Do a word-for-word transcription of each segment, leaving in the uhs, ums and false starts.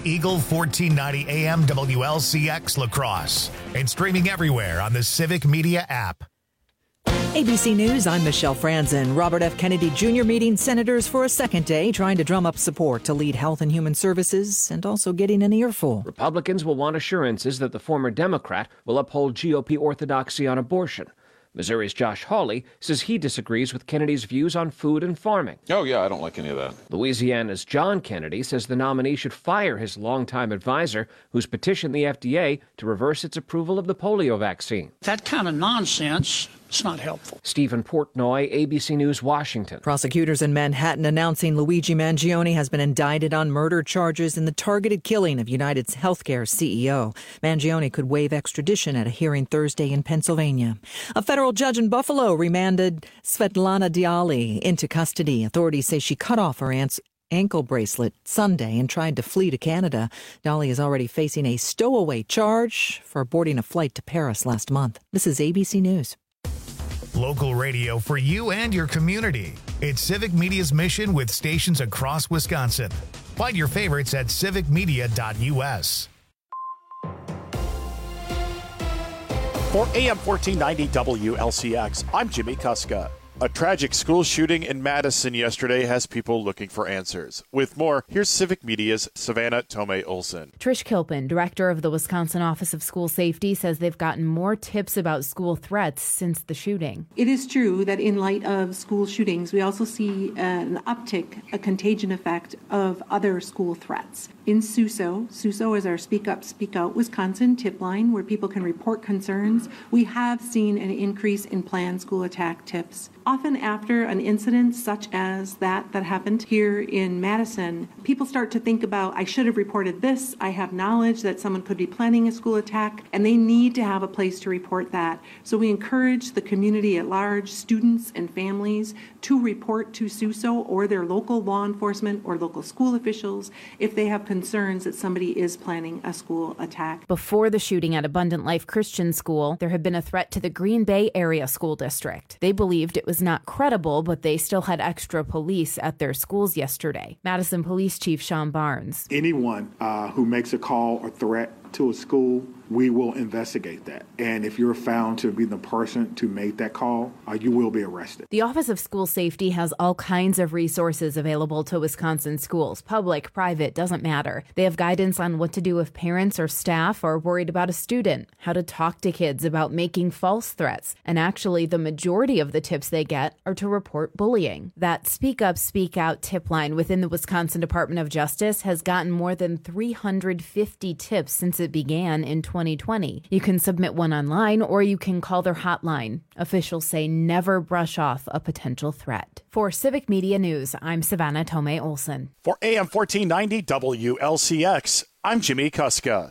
Eagle fourteen ninety A M W L C X La Crosse and streaming everywhere on the Civic Media app. A B C News, I'm Michelle Franzen. Robert F. Kennedy Junior meeting senators for a second day, trying to drum up support to lead Health and Human Services and also getting an earful. Republicans will want assurances that the former Democrat will uphold G O P orthodoxy on abortion. Missouri's Josh Hawley says he disagrees with Kennedy's views on food and farming. Oh, yeah, I don't like any of that. Louisiana's John Kennedy says the nominee should fire his longtime advisor, who's petitioned the F D A to reverse its approval of the polio vaccine. That kind of nonsense, it's not helpful. Stephen Portnoy, A B C News, Washington. Prosecutors in Manhattan announcing Luigi Mangione has been indicted on murder charges in the targeted killing of United's healthcare C E O. Mangione could waive extradition at a hearing Thursday in Pennsylvania. A federal judge in Buffalo remanded Svetlana Diali into custody. Authorities say she cut off her aunt's ankle bracelet Sunday and tried to flee to Canada. Diali is already facing a stowaway charge for boarding a flight to Paris last month. This is A B C News. Local radio for you and your community. It's Civic Media's mission with stations across Wisconsin. Find your favorites at civic media dot U S. For A M fourteen ninety W L C X, I'm Jimmy Kuska. A tragic school shooting in Madison yesterday has people looking for answers. With more, here's Civic Media's Savannah Tomei Olson. Trish Kilpin, director of the Wisconsin Office of School Safety, says they've gotten more tips about school threats since the shooting. It is true that in light of school shootings, we also see an uptick, a contagion effect of other school threats. In S U S O, S U S O is our Speak Up, Speak Out Wisconsin tip line where people can report concerns. We have seen an increase in planned school attack tips. Often after an incident such as that that happened here in Madison, people start to think about, I should have reported this, I have knowledge that someone could be planning a school attack, and they need to have a place to report that. So we encourage the community at large, students and families, to report to S U S O or their local law enforcement or local school officials if they have concerns that somebody is planning a school attack. Before the shooting at Abundant Life Christian School, there had been a threat to the Green Bay Area School District. They believed it was not credible, but they still had extra police at their schools yesterday. Madison Police Chief Sean Barnes. Anyone uh, who makes a call or threat to a school, we will investigate that. And if you're found to be the person to make that call, uh, you will be arrested. The Office of School Safety has all kinds of resources available to Wisconsin schools. Public, private, doesn't matter. They have guidance on what to do if parents or staff are worried about a student, how to talk to kids about making false threats. And actually, the majority of the tips they get are to report bullying. That Speak Up, Speak Out tip line within the Wisconsin Department of Justice has gotten more than three hundred fifty tips since it began in twenty twenty. You can submit one online or you can call their hotline. Officials say never brush off a potential threat. For Civic Media News, I'm Savannah Tomei Olson. For A M fourteen ninety W L C X, I'm Jimmy Kuska.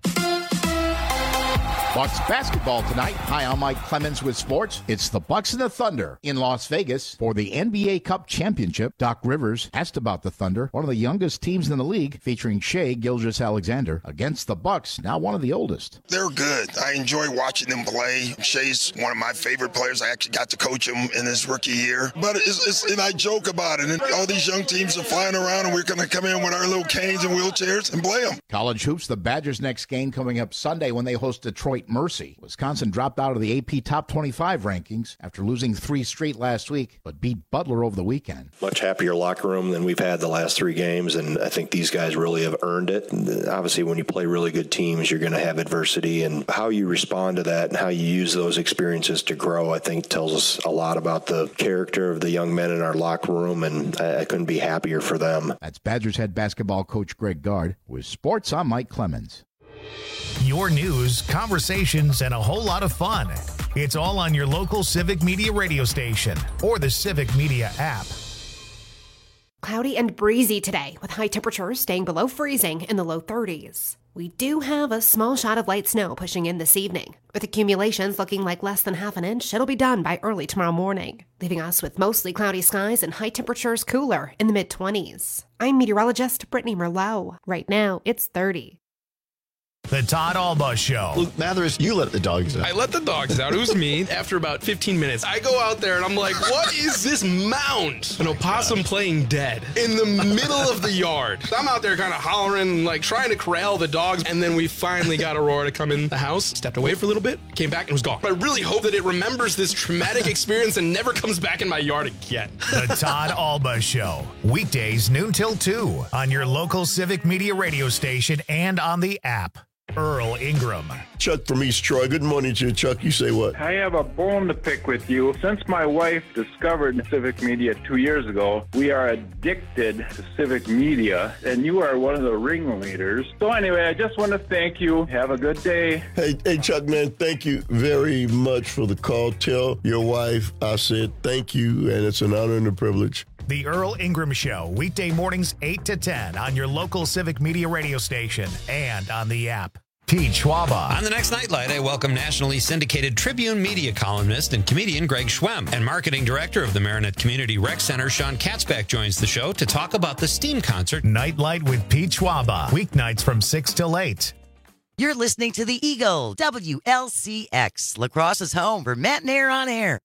Bucks basketball tonight. Hi, I'm Mike Clemens with sports. It's the Bucks and the Thunder in Las Vegas for the N B A Cup Championship. Doc Rivers asked about the Thunder, one of the youngest teams in the league, featuring Shai Gilgeous-Alexander, against the Bucks, now one of the oldest. They're good. I enjoy watching them play. Shai's one of my favorite players. I actually got to coach him in his rookie year. But it's, it's and I joke about it. And all these young teams are flying around, and we're going to come in with our little canes and wheelchairs and play them. College hoops, the Badgers' next game coming up Sunday when they host Detroit Mercy. Wisconsin dropped out of the A P Top twenty-five rankings after losing three straight last week, but beat Butler over the weekend. Much happier locker room than we've had the last three games, and I think these guys really have earned it. And obviously, when you play really good teams, you're going to have adversity, and how you respond to that and how you use those experiences to grow, I think, tells us a lot about the character of the young men in our locker room, and I, I couldn't be happier for them. That's Badgers head basketball coach Greg Gard. With sports, I'm Mike Clemens. Your news, conversations, and a whole lot of fun. It's all on your local Civic Media radio station or the Civic Media app. Cloudy and breezy today, with high temperatures staying below freezing in the low thirties. We do have a small shot of light snow pushing in this evening. With accumulations looking like less than half an inch, it'll be done by early tomorrow morning, leaving us with mostly cloudy skies and high temperatures cooler in the mid-twenties. I'm meteorologist Brittany Merlot. Right now, it's thirty. The Todd Alba Show. Luke Mathers, you let the dogs out. I let the dogs out. It was me. After about fifteen minutes, I go out there and I'm like, what is this mound? An opossum playing dead in the middle of the yard. I'm out there kind of hollering, like trying to corral the dogs. And then we finally got Aurora to come in the house, stepped away for a little bit, came back and was gone. I really hope that it remembers this traumatic experience and never comes back in my yard again. The Todd Alba Show. Weekdays noon till two on your local Civic Media radio station and on the app. Earl Ingram. Chuck from East Troy. Good morning to you, Chuck. You say what? I have a bone to pick with you. Since my wife discovered Civic Media two years ago, we are addicted to Civic Media, and you are one of the ringleaders. So anyway, I just want to thank you. Have a good day. Hey, hey, Chuck, man, thank you very much for the call. Tell your wife I said thank you, and it's an honor and a privilege. The Earl Ingram Show, weekday mornings eight to ten on your local Civic Media radio station and on the app. Pete Schwaba. On the next Nightlight, I welcome nationally syndicated Tribune media columnist and comedian Greg Schwem. And marketing director of the Marinette Community Rec Center, Sean Katzbach, joins the show to talk about the STEAM concert. Nightlight with Pete Schwaba, weeknights from six till eight. You're listening to the Eagle, W L C X, La Crosse's home for Matt and Air on Air.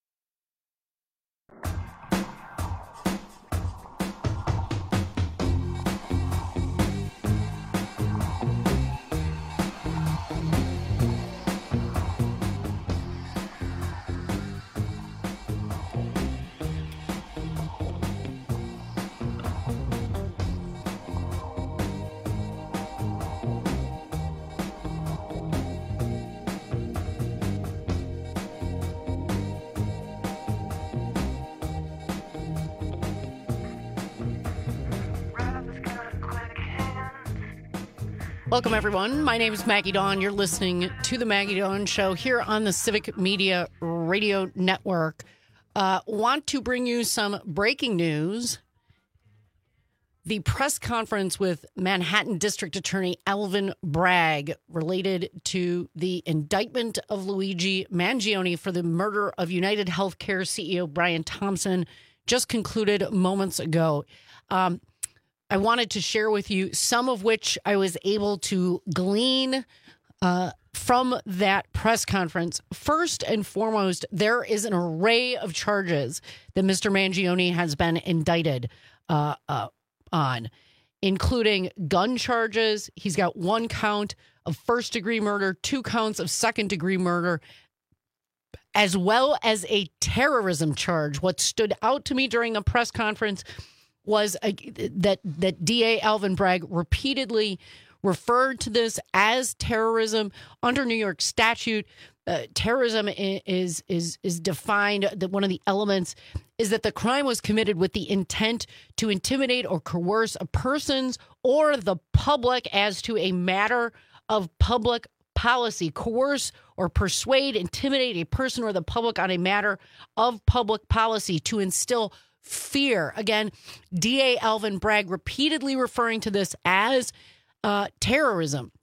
Welcome, everyone. My name is Maggie Dawn. You're listening to the Maggie Dawn Show here on the Civic Media Radio Network. Uh, want to bring you some breaking news. The press conference with Manhattan District Attorney Alvin Bragg related to the indictment of Luigi Mangione for the murder of United Healthcare C E O Brian Thompson just concluded moments ago. Um, I wanted to share with you some of which I was able to glean uh, from that press conference. First and foremost, there is an array of charges that Mister Mangione has been indicted uh, uh, on, including gun charges. He's got one count of first-degree murder, two counts of second-degree murder, as well as a terrorism charge. What stood out to me during the press conference was a, that that D A Alvin Bragg repeatedly referred to this as terrorism under New York statute. Uh, terrorism is is is defined that one of the elements is that the crime was committed with the intent to intimidate or coerce a person's or the public as to a matter of public policy. Coerce or persuade, intimidate a person or the public on a matter of public policy to instill fear. Again, D A Alvin Bragg repeatedly referring to this as uh, terrorism.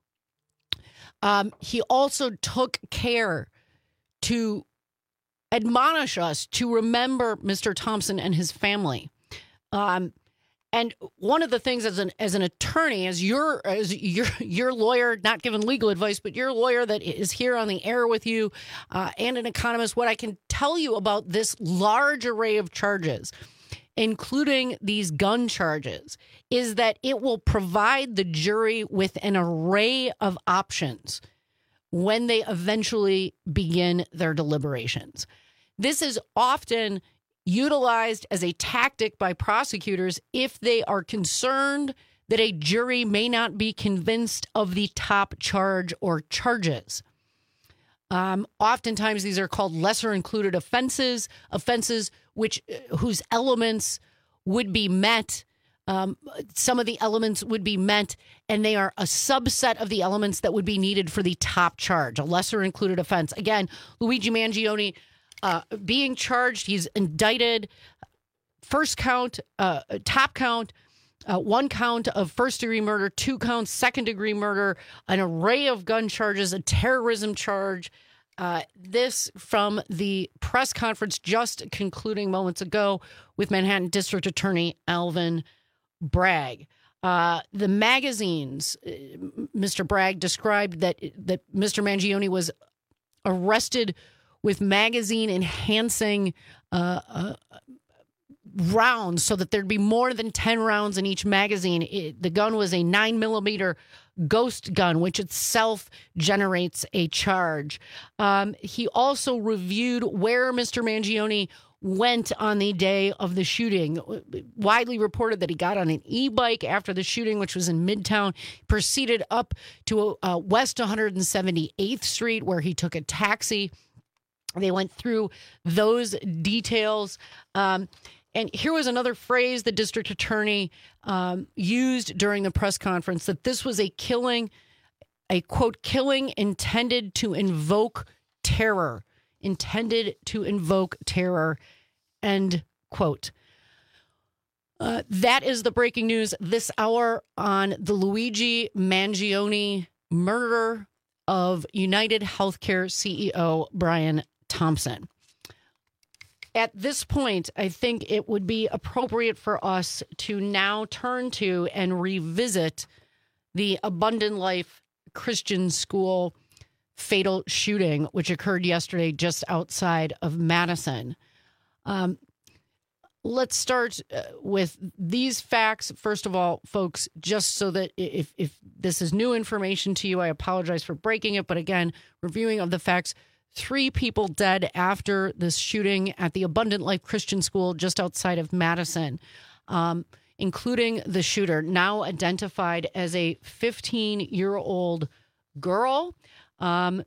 Um, he also took care to admonish us to remember Mister Thompson and his family. Um, and one of the things as an as an attorney, as your as your your lawyer, not giving legal advice, but your lawyer that is here on the air with you, uh, and an economist, what I can tell you about this large array of charges, including these gun charges, is that it will provide the jury with an array of options when they eventually begin their deliberations. This is often utilized as a tactic by prosecutors if they are concerned that a jury may not be convinced of the top charge or charges. Um, oftentimes, these are called lesser included offenses, offenses which whose elements would be met. Um, some of the elements would be met, and they are a subset of the elements that would be needed for the top charge, a lesser included offense. Again, Luigi Mangione uh, being charged, he's indicted. First count, uh, top count, uh, one count of first-degree murder, two counts, second-degree murder, an array of gun charges, a terrorism charge. Uh, this from the press conference just concluding moments ago with Manhattan District Attorney Alvin Bragg. Uh, the magazines, Mister Bragg described that that Mister Mangione was arrested with magazine enhancing uh, uh, rounds so that there'd be more than ten rounds in each magazine. It, the gun was a nine millimeter ghost gun, which itself generates a charge. Um, he also reviewed where Mister Mangione went on the day of the shooting. Widely reported that he got on an e-bike after the shooting, which was in Midtown, proceeded up to uh, West one hundred seventy-eighth Street, where he took a taxi. They went through those details. Um, and here was another phrase the district attorney um, used during the press conference, that this was a killing, a quote, killing intended to invoke terror, intended to invoke terror, end quote. Uh, that is the breaking news this hour on the Luigi Mangione murder of United Healthcare C E O Brian Thompson. At this point, I think it would be appropriate for us to now turn to and revisit the Abundant Life Christian School fatal shooting, which occurred yesterday just outside of Madison. Um, let's start uh, with these facts. First of all, folks, just so that if, if this is new information to you, I apologize for breaking it. But again, reviewing of the facts, three people dead after this shooting at the Abundant Life Christian School just outside of Madison, um, including the shooter, now identified as a fifteen-year-old girl. Um,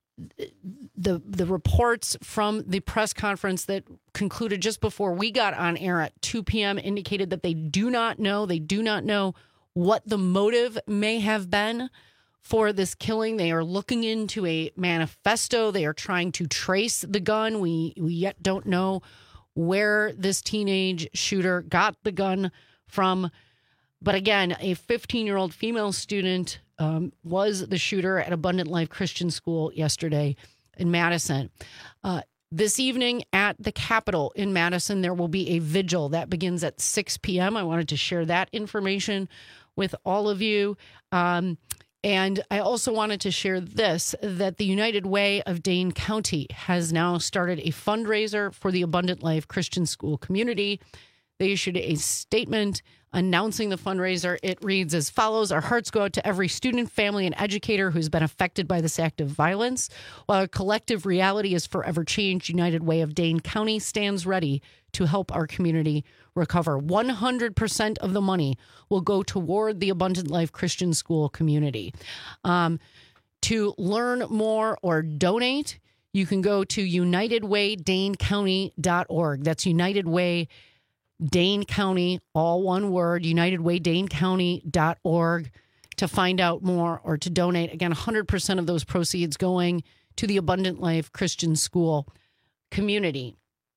the the reports from the press conference that concluded just before we got on air at two p.m. indicated that they do not know, they do not know what the motive may have been for this killing. They are looking into a manifesto. They are trying to trace the gun. We, we yet don't know where this teenage shooter got the gun from. But again, a fifteen-year-old female student um, was the shooter at Abundant Life Christian School yesterday in Madison. Uh, this evening at the Capitol in Madison, there will be a vigil that begins at six p.m. I wanted to share that information with all of you. Um, and I also wanted to share this, that the United Way of Dane County has now started a fundraiser for the Abundant Life Christian School community. They issued a statement announcing the fundraiser. It reads as follows: our hearts go out to every student, family, and educator who's been affected by this act of violence. While our collective reality is forever changed, United Way of Dane County stands ready to help our community recover. one hundred percent of the money will go toward the Abundant Life Christian School community. Um, to learn more or donate, you can go to united way dane county dot org. That's United Way Dane County, all one word, united way dane county dot org to find out more or to donate. Again, one hundred percent of those proceeds going to the Abundant Life Christian School community.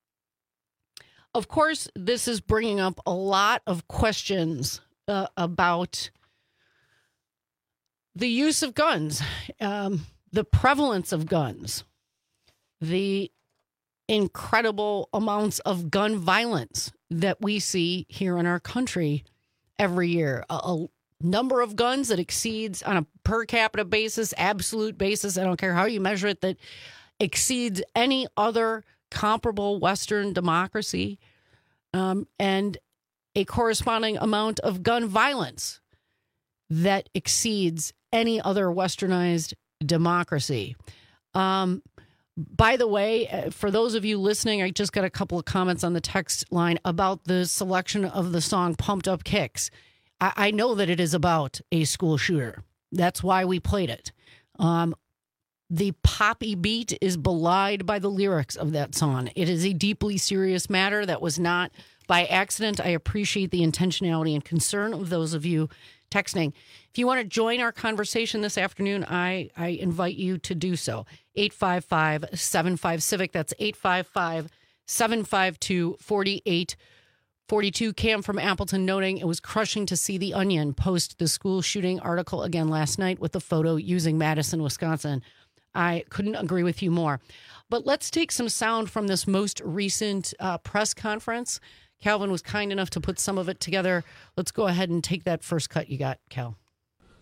Of course, this is bringing up a lot of questions uh, about the use of guns, um, the prevalence of guns, the incredible amounts of gun violence that we see here in our country every year. A, a number of guns that exceeds on a per capita basis, absolute basis, I don't care how you measure it, that exceeds any other comparable Western democracy, um, and a corresponding amount of gun violence that exceeds any other westernized democracy. Um, By the way, for those of you listening, I just got a couple of comments on the text line about the selection of the song Pumped Up Kicks. I, I know that it is about a school shooter. That's why we played it. Um, the poppy beat is belied by the lyrics of that song. It is a deeply serious matter that was not by accident. I appreciate the intentionality and concern of those of you texting. If you want to join our conversation this afternoon, I, I invite you to do so. eight five five, seven five, CIVIC. That's eight five five, seven five two, four eight four two. Cam from Appleton noting it was crushing to see The Onion post the school shooting article again last night with the photo using Madison, Wisconsin. I couldn't agree with you more. But let's take some sound from this most recent uh, press conference. Calvin was kind enough to put some of it together. Let's go ahead and take that first cut you got, Cal.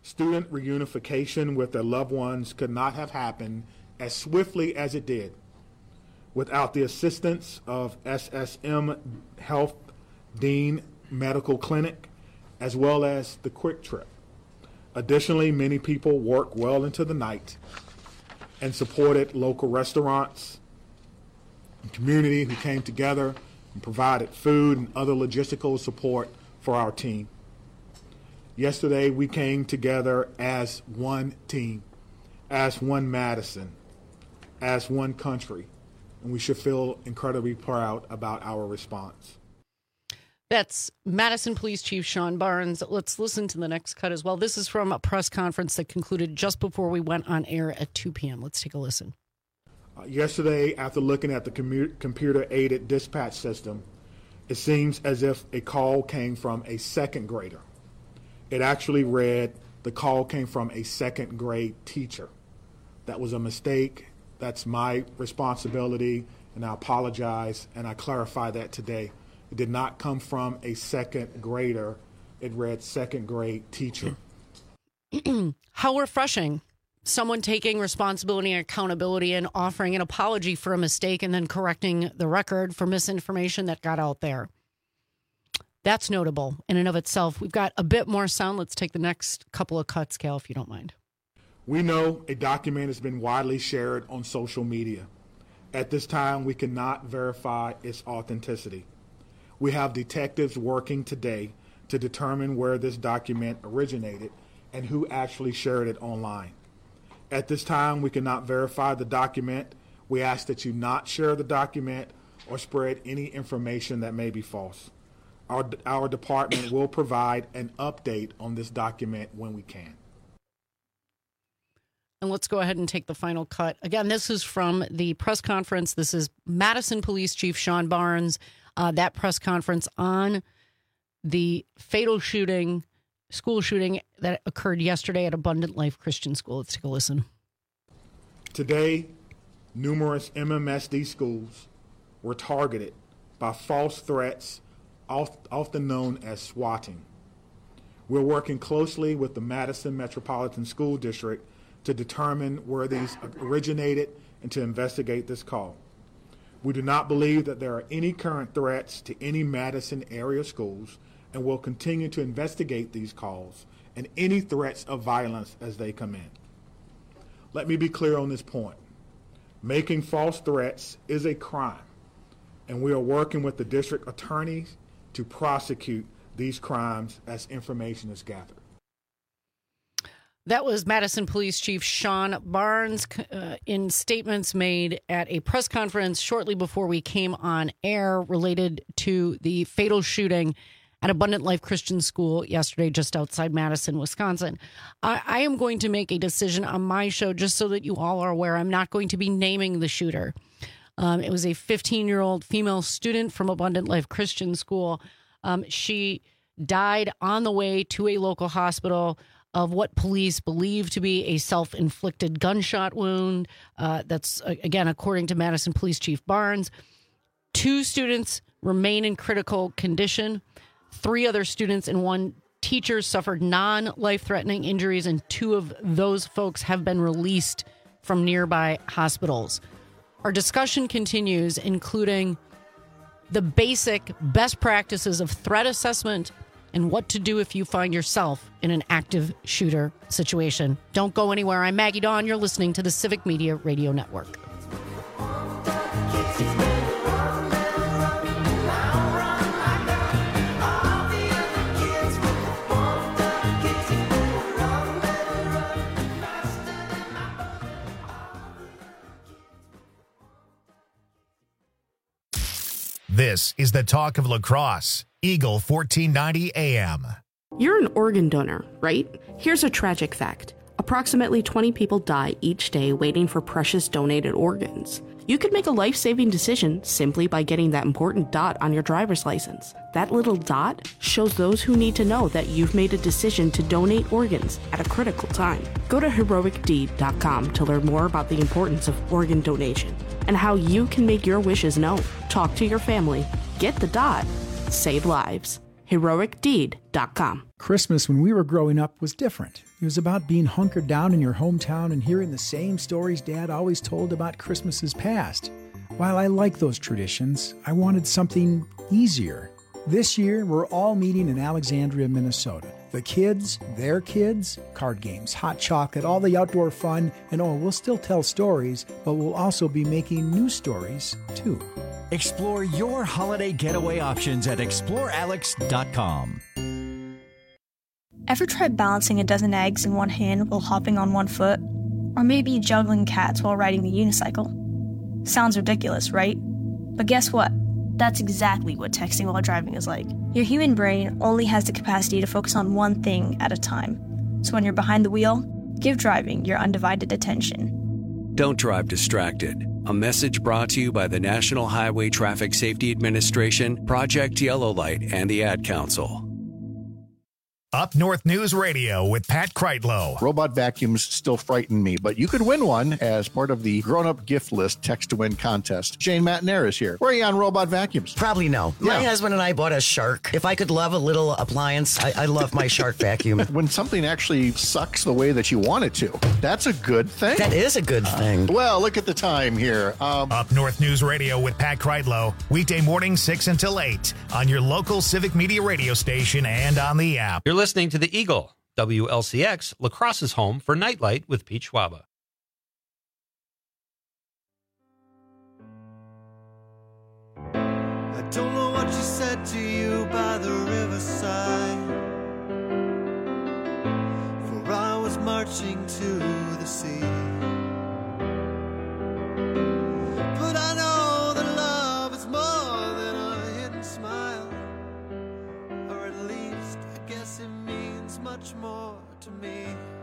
Student reunification with their loved ones could not have happened as swiftly as it did without the assistance of S S M Health Dean Medical Clinic, as well as the Quick Trip. Additionally, many people worked well into the night and supported local restaurants and community who came together and provided food and other logistical support for our team. Yesterday, we came together as one team, as one Madison, as one country, and we should feel incredibly proud about our response. That's Madison Police Chief Sean Barnes. Let's listen to the next cut as well. This is from a press conference that concluded just before we went on air at two p.m. Let's take a listen. Uh, yesterday, after looking at the commu- computer-aided dispatch system, it seems as if a call came from a second grader. It actually read the call came from a second grade teacher. That was a mistake. That's my responsibility, and I apologize, and I clarify that today. It did not come from a second grader. It read second grade teacher. How refreshing. Someone taking responsibility and accountability and offering an apology for a mistake and then correcting the record for misinformation that got out there. That's notable in and of itself. We've got a bit more sound. Let's take the next couple of cuts, Cal, if you don't mind. We know a document has been widely shared on social media. At this time, we cannot verify its authenticity. We have detectives working today to determine where this document originated and who actually shared it online. At this time, we cannot verify the document. We ask that you not share the document or spread any information that may be false. Our, our department will provide an update on this document when we can. And let's go ahead and take the final cut. Again, this is from the press conference. This is Madison Police Chief Sean Barnes. Uh, that press conference on the fatal shooting, school shooting that occurred yesterday at Abundant Life Christian School. Let's take a listen. Today, numerous M M S D schools were targeted by false threats, often known as swatting. We're working closely with the Madison Metropolitan School District to determine where these originated and to investigate this call. We do not believe that there are any current threats to any Madison area schools and will continue to investigate these calls and any threats of violence as they come in. Let me be clear on this point. Making false threats is a crime, and we are working with the district attorneys to prosecute these crimes as information is gathered. That was Madison Police Chief Sean Barnes uh, in statements made at a press conference shortly before we came on air related to the fatal shooting at Abundant Life Christian School yesterday just outside Madison, Wisconsin. I, I am going to make a decision on my show just so that you all are aware. I'm not going to be naming the shooter. Um, it was a fifteen-year-old female student from Abundant Life Christian School. Um, she died on the way to a local hospital of what police believe to be a self-inflicted gunshot wound. Uh, that's, again, according to Madison Police Chief Barnes. Two students remain in critical condition. Three other students and one teacher suffered non-life-threatening injuries, and two of those folks have been released from nearby hospitals. Our discussion continues, including the basic best practices of threat assessment and what to do if you find yourself in an active shooter situation. Don't go anywhere. I'm Maggie Dawn. You're listening to the Civic Media Radio Network. This is the talk of La Crosse, Eagle fourteen ninety A M. You're an organ donor, right? Here's a tragic fact. Approximately twenty people die each day waiting for precious donated organs. You could make a life-saving decision simply by getting that important dot on your driver's license. That little dot shows those who need to know that you've made a decision to donate organs at a critical time. Go to heroic deed dot com to learn more about the importance of organ donation and how you can make your wishes known. Talk to your family. Get the dot. Save lives. heroic deed dot com. Christmas when we were growing up was different. It was about being hunkered down in your hometown and hearing the same stories Dad always told about Christmases past. While I like those traditions, I wanted something easier. This year, we're all meeting in Alexandria, Minnesota. The kids, their kids, card games, hot chocolate, all the outdoor fun, and oh, we'll still tell stories, but we'll also be making new stories, too. Explore your holiday getaway options at explore alex dot com. Ever tried balancing a dozen eggs in one hand while hopping on one foot? Or maybe juggling cats while riding the unicycle? Sounds ridiculous, right? But guess what? That's exactly what texting while driving is like. Your human brain only has the capacity to focus on one thing at a time. So when you're behind the wheel, give driving your undivided attention. Don't drive distracted. A message brought to you by the National Highway Traffic Safety Administration, Project Yellow Light, and the Ad Council. Up North News Radio with Pat Kreitlow. Robot vacuums still frighten me, but you could win one as part of the grown-up gift list text to win contest. Shane Matnair is here. Where are you on robot vacuums? Probably no. Yeah. My husband and I bought a Shark. If I could love a little appliance, I, I love my Shark vacuum. When something actually sucks the way that you want it to, that's a good thing. That is a good thing. Uh, well, look at the time here. Um, Up North News Radio with Pat Kreitlow. Weekday mornings six until eight on your local Civic Media radio station and on the app. You're listening to The Eagle, W L C X, La Crosse's home for Nightlight with Pete Schwaba. I don't know what she said to you by the riverside, for I was marching to the sea. But I know that love is more than a hidden smile, or at least I guess it means much more to me.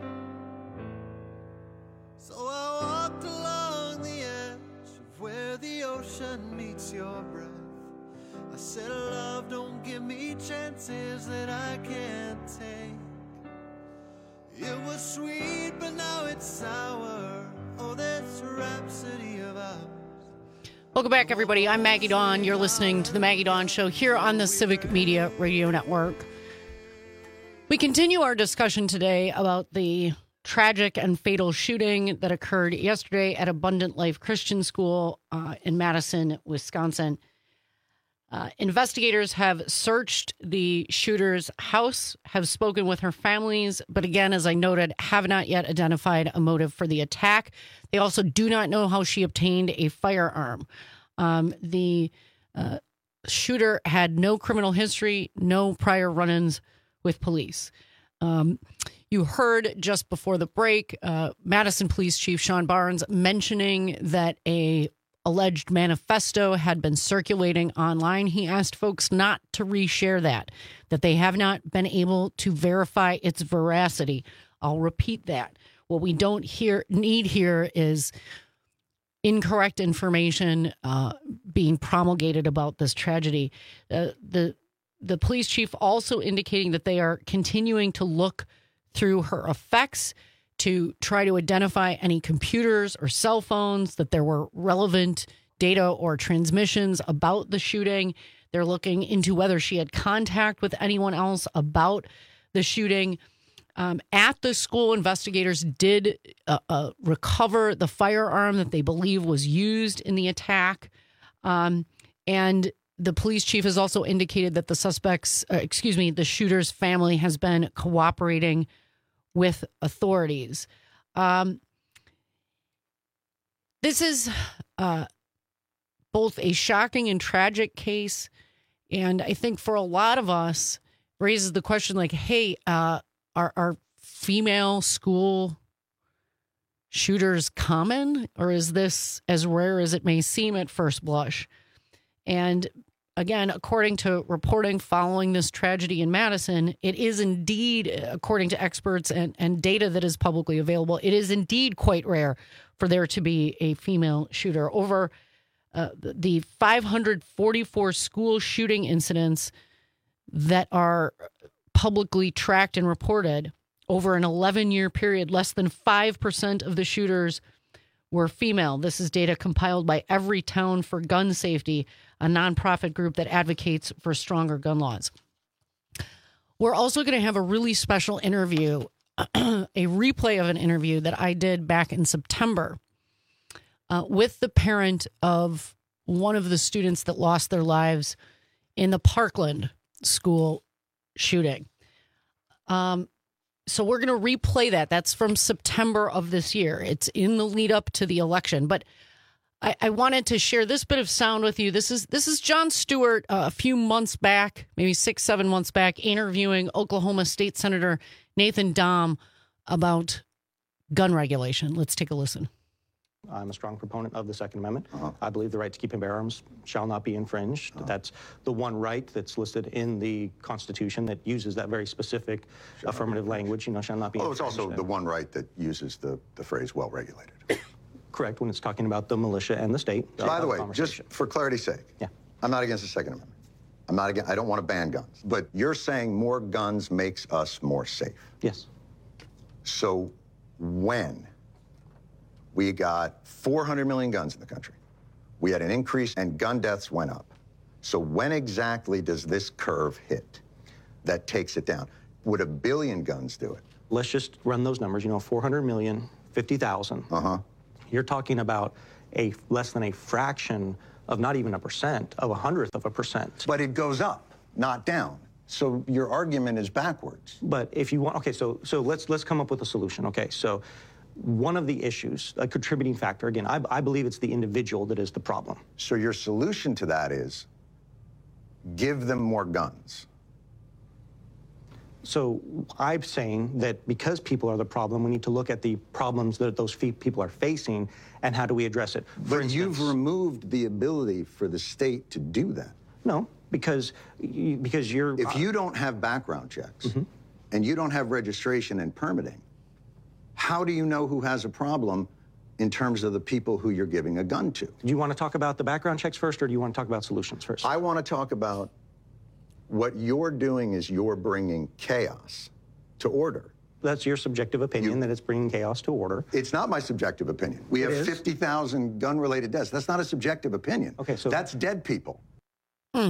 So I walked along the edge of where the ocean meets your breath. I said, love, don't give me chances that I can't take. It was sweet, but now it's sour. Oh, this rhapsody of ours. Welcome back, everybody. I'm Maggie Dawn. You're listening to the Maggie Dawn Show here on the Civic Media Radio Network. We continue our discussion today about the tragic and fatal shooting that occurred yesterday at Abundant Life Christian School uh, in Madison, Wisconsin. Uh, investigators have searched the shooter's house, have spoken with her families, but again, as I noted, have not yet identified a motive for the attack. They also do not know how she obtained a firearm. Um, the uh, shooter had no criminal history, no prior run-ins with police. Um, you heard just before the break, uh, Madison Police Chief Sean Barnes mentioning that a alleged manifesto had been circulating online. He asked folks not to reshare that, that they have not been able to verify its veracity. I'll repeat that. What we don't hear need here is incorrect information uh, being promulgated about this tragedy. Uh, the the police chief also indicating that they are continuing to look through her effects to try to identify any computers or cell phones, that there were relevant data or transmissions about the shooting. They're looking into whether she had contact with anyone else about the shooting. Um, at the school, investigators did uh, uh, recover the firearm that they believe was used in the attack. Um, and the police chief has also indicated that the suspects, uh, excuse me, the shooter's family has been cooperating with authorities. Um, this is uh, both a shocking and tragic case. And I think for a lot of us raises the question like, hey, uh, are, are female school shooters common, or is this as rare as it may seem at first blush? And again, according to reporting following this tragedy in Madison, it is indeed, according to experts and, and data that is publicly available, it is indeed quite rare for there to be a female shooter. Over uh, the five hundred forty-four school shooting incidents that are publicly tracked and reported over an eleven-year period, less than five percent of the shooters were female. This is data compiled by Every Town for Gun Safety, a nonprofit group that advocates for stronger gun laws. We're also going to have a really special interview, a replay of an interview that I did back in September uh, with the parent of one of the students that lost their lives in the Parkland school shooting. Um, so we're going to replay that. That's from September of this year. It's in the lead up to the election. But I, I wanted to share this bit of sound with you. This is this is Jon Stewart uh, a few months back, maybe six, seven months back, interviewing Oklahoma State Senator Nathan Dahm about gun regulation. Let's take a listen. I'm a strong proponent of the Second Amendment. Uh-huh. I believe the right to keep and bear arms shall not be infringed. Uh-huh. That's the one right that's listed in the Constitution that uses that very specific shall affirmative language, you know, shall not be oh, infringed. Oh, it's also the one right that uses the, the phrase well-regulated. Correct, when it's talking about the militia and the state. So by the way, just for clarity's sake, yeah. I'm not against the Second Amendment. I'm not against, I don't want to ban guns. But you're saying more guns makes us more safe. Yes. So when we got four hundred million guns in the country, we had an increase and gun deaths went up. So when exactly does this curve hit that takes it down? Would a billion guns do it? Let's just run those numbers. You know, four hundred million, fifty thousand. Uh-huh. You're talking about a less than a fraction of not even a percent, of a hundredth of a percent. But it goes up, not down. So your argument is backwards. But if you want, okay, so so let's let's come up with a solution. Okay, so one of the issues, a contributing factor, again, I, I believe it's the individual that is the problem. So your solution to that is give them more guns. So I'm saying that because people are the problem, we need to look at the problems that those people are facing and how do we address it. For but instance, you've removed the ability for the state to do that. No, because, because you're... If you don't have background checks mm-hmm. and you don't have registration and permitting, how do you know who has a problem in terms of the people who you're giving a gun to? Do you want to talk about the background checks first, or do you want to talk about solutions first? I want to talk about what you're doing is you're bringing chaos to order. That's your subjective opinion, you, that it's bringing chaos to order. It's not my subjective opinion. We it have fifty thousand gun-related deaths. That's not a subjective opinion. Okay, so... That's dead people. Hmm.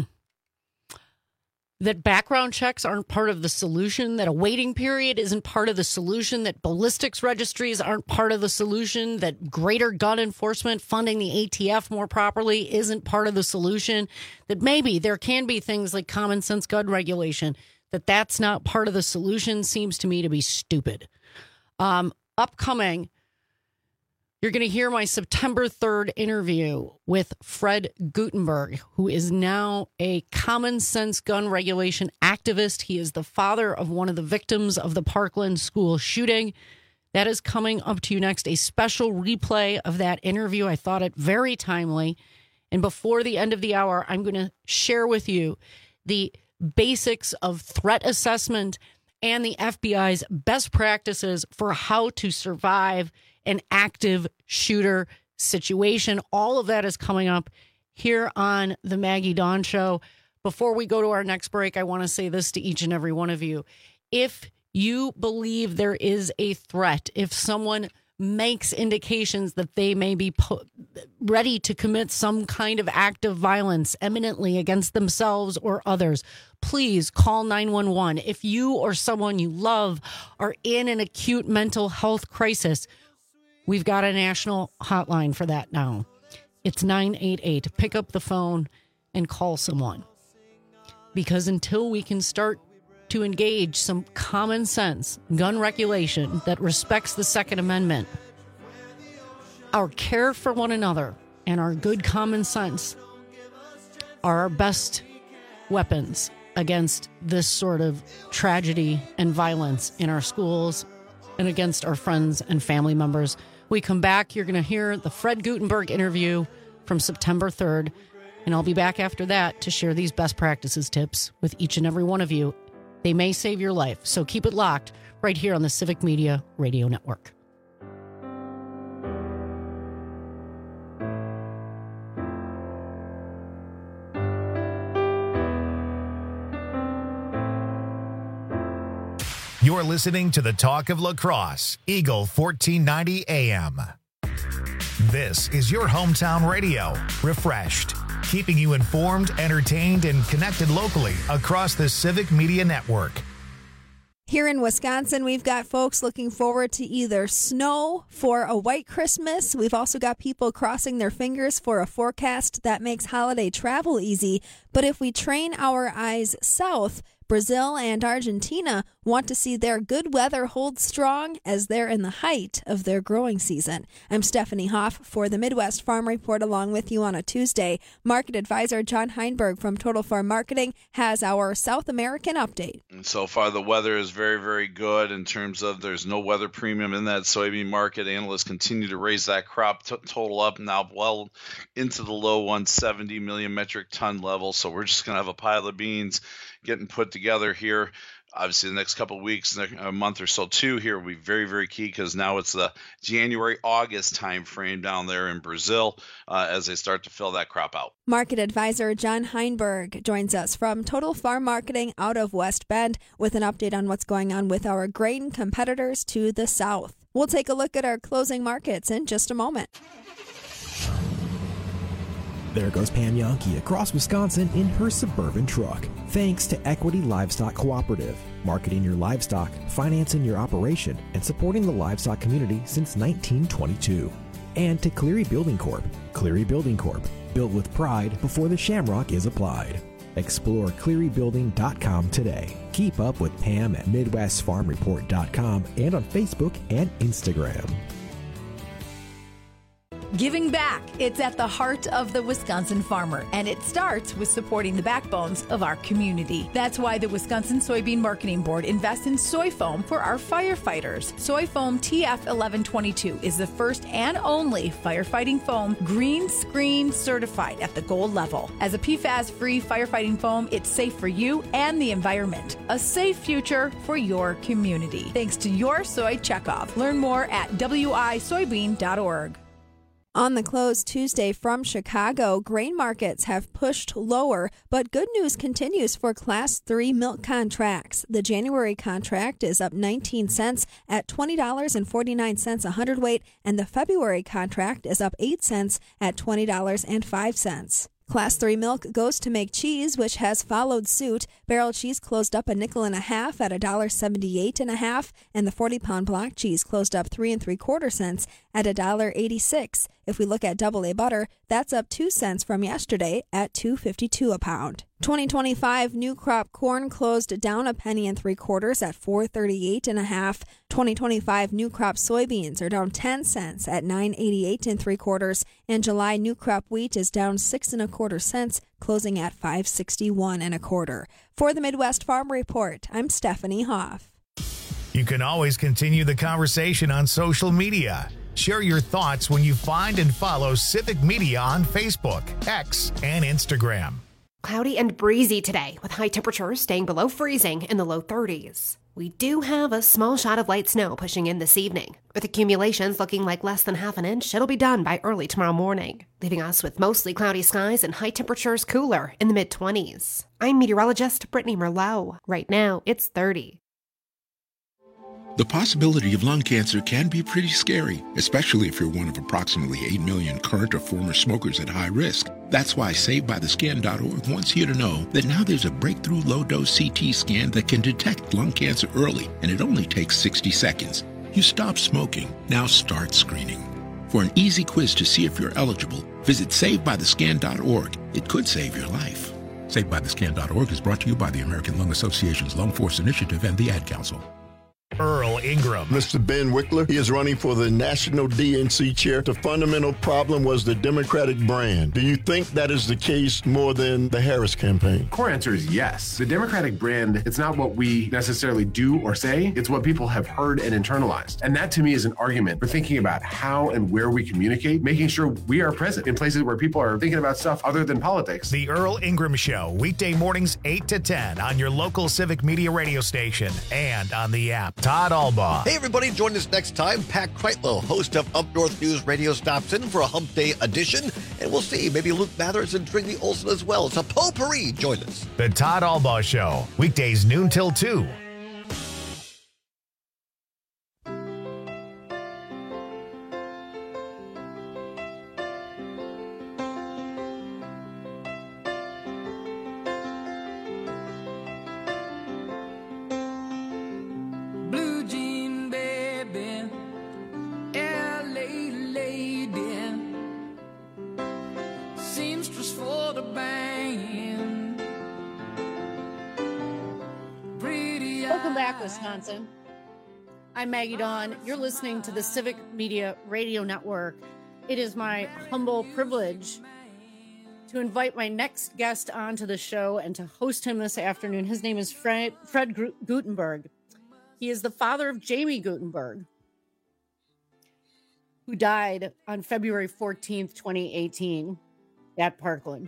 That background checks aren't part of the solution, that a waiting period isn't part of the solution, that ballistics registries aren't part of the solution, that greater gun enforcement, funding the A T F more properly isn't part of the solution, that maybe there can be things like common sense gun regulation, that that's not part of the solution seems to me to be stupid. Um, upcoming, you're going to hear my September third interview with Fred Guttenberg, who is now a common sense gun regulation activist. He is the father of one of the victims of the Parkland school shooting. That is coming up to you next, a special replay of that interview. I thought it very timely. And before the end of the hour, I'm going to share with you the basics of threat assessment and the F B I's best practices for how to survive an active shooter situation. All of that is coming up here on the Maggie Dawn Show. Before we go to our next break, I want to say this to each and every one of you. If you believe there is a threat, if someone makes indications that they may be po- ready to commit some kind of act of violence eminently against themselves or others, please call nine one one. If you or someone you love are in an acute mental health crisis, we've got a national hotline for that now. It's nine eight eight. Pick up the phone and call someone. Because until we can start to engage some common sense gun regulation that respects the Second Amendment, our care for one another and our good common sense are our best weapons against this sort of tragedy and violence in our schools and against our friends and family members. We come back, you're going to hear the Fred Guttenberg interview from September third, and I'll be back after that to share these best practices tips with each and every one of you. They may save your life, so keep it locked right here on the Civic Media Radio Network. You're listening to the Talk of La Crosse, Eagle fourteen ninety A M. This is your hometown radio, refreshed, keeping you informed, entertained, and connected locally across the Civic Media Network. Here in Wisconsin, we've got folks looking forward to either snow for a white Christmas. We've also got people crossing their fingers for a forecast that makes holiday travel easy. But if we train our eyes south, Brazil and Argentina want to see their good weather hold strong as they're in the height of their growing season. I'm Stephanie Hoff for the Midwest Farm Report along with you on a Tuesday. Market advisor John Heinberg from Total Farm Marketing has our South American update. And so far the weather is very, very good in terms of there's no weather premium in that soybean market. Analysts continue to raise that crop t- total up now well into the low one hundred seventy million metric ton level. So we're just going to have a pile of beans getting put together here. Obviously, the next couple of weeks, a month or so too here will be very, very key because now it's the January, August time frame down there in Brazil uh, as they start to fill that crop out. Market advisor John Heinberg joins us from Total Farm Marketing out of West Bend with an update on what's going on with our grain competitors to the south. We'll take a look at our closing markets in just a moment. There goes Pam Yankee across Wisconsin in her Suburban truck. Thanks to Equity Livestock Cooperative, marketing your livestock, financing your operation, and supporting the livestock community since nineteen twenty-two. And to Cleary Building Corp. Cleary Building Corp. Built with pride before the shamrock is applied. Explore cleary building dot com today. Keep up with Pam at midwest farm report dot com and on Facebook and Instagram. Giving back. It's at the heart of the Wisconsin farmer, and it starts with supporting the backbones of our community. That's why the Wisconsin Soybean Marketing Board invests in soy foam for our firefighters. Soy foam T F eleven twenty-two is the first and only firefighting foam green screen certified at the gold level. As a P FAS-free firefighting foam, it's safe for you and the environment. A safe future for your community. Thanks to your soy checkoff. Learn more at w i soybean dot org. On the close Tuesday from Chicago, grain markets have pushed lower, but good news continues for Class three milk contracts. The January contract is up nineteen cents at twenty dollars and forty-nine cents a hundredweight, and the February contract is up eight cents at twenty dollars and five cents. Class three milk goes to make cheese, which has followed suit. Barrel cheese closed up a nickel and a half at one dollar seventy-eight and a half, and the forty-pound block cheese closed up three and three quarter cents at one dollar eighty-six. If we look at double A butter, that's up two cents from yesterday at two fifty-two a pound. twenty twenty-five new crop corn closed down a penny and three quarters at four thirty-eight and a half. twenty twenty-five new crop soybeans are down ten cents at nine eighty-eight and three quarters, and July new crop wheat is down six and a quarter cents, closing at five sixty-one and a quarter. For the Midwest Farm Report, I'm Stephanie Hoff. You can always continue the conversation on social media. Share your thoughts when you find and follow Civic Media on Facebook, X, and Instagram. Cloudy and breezy today, with high temperatures staying below freezing in the low thirties. We do have a small shot of light snow pushing in this evening. With accumulations looking like less than half an inch, it'll be done by early tomorrow morning, leaving us with mostly cloudy skies and high temperatures cooler in the mid-twenties. I'm meteorologist Brittany Merlot. Right now, it's thirty. The possibility of lung cancer can be pretty scary, especially if you're one of approximately eight million current or former smokers at high risk. That's why Saved By The Scan dot org wants you to know that now there's a breakthrough low-dose C T scan that can detect lung cancer early, and it only takes sixty seconds. You stop smoking, now start screening. For an easy quiz to see if you're eligible, visit Saved By The Scan dot org. It could save your life. Saved By The Scan dot org is brought to you by the American Lung Association's Lung Force Initiative and the Ad Council. Earl Ingram. Mister Ben Wickler, he is running for the National D N C chair. The fundamental problem was the Democratic brand. Do you think that is the case more than the Harris campaign? Core answer is yes. The Democratic brand, it's not what we necessarily do or say, it's what people have heard and internalized. And that to me is an argument for thinking about how and where we communicate, making sure we are present in places where people are thinking about stuff other than politics. The Earl Ingram Show, weekday mornings eight to ten on your local Civic Media radio station and on the app. Todd Albaugh. Hey, everybody, join us next time. Pat Kreitlow, host of Up North News Radio, stops in for a Hump Day edition, and we'll see. Maybe Luke Mathers and Trinity Olsen as well. It's a potpourri. Join us. The Todd Albaugh Show, weekdays noon till two. back, Wisconsin. I'm Maggie Dawn. You're listening to the Civic Media Radio Network. It is my humble privilege to invite my next guest onto the show and to host him this afternoon. His name is Fred, Fred Guttenberg. He is the father of Jamie Guttenberg, who died on February fourteenth, twenty eighteen at Parkland.